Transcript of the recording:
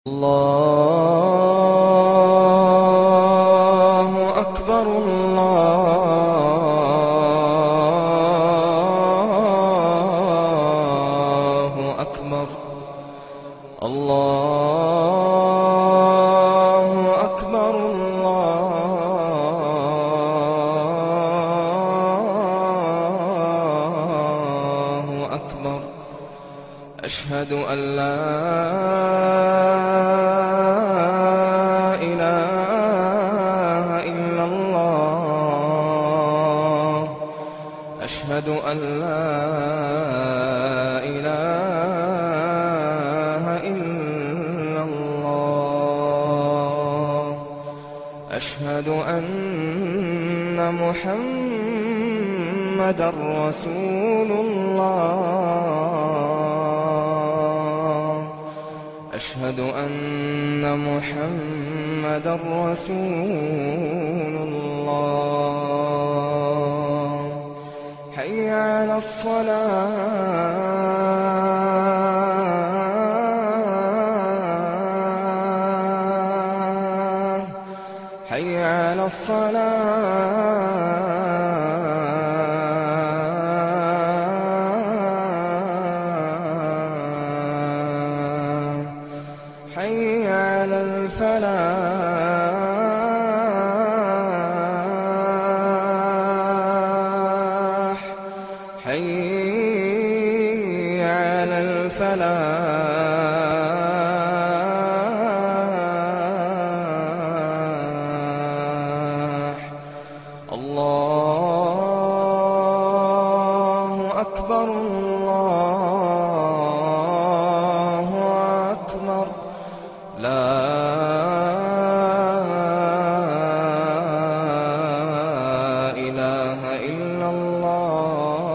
الله أكبر الله أكبر الله أكبر الله أكبر أشهد أن لا إله إلا الله أشهد أن لا إله إلا الله أشهد أن محمدًا رسول الله أشهد أن محمدًا رسول الله حي على الصلاة حي على الصلاة حي على الفلاح حي على الفلاح الله أكبر الله أكبر لا إله إلا الله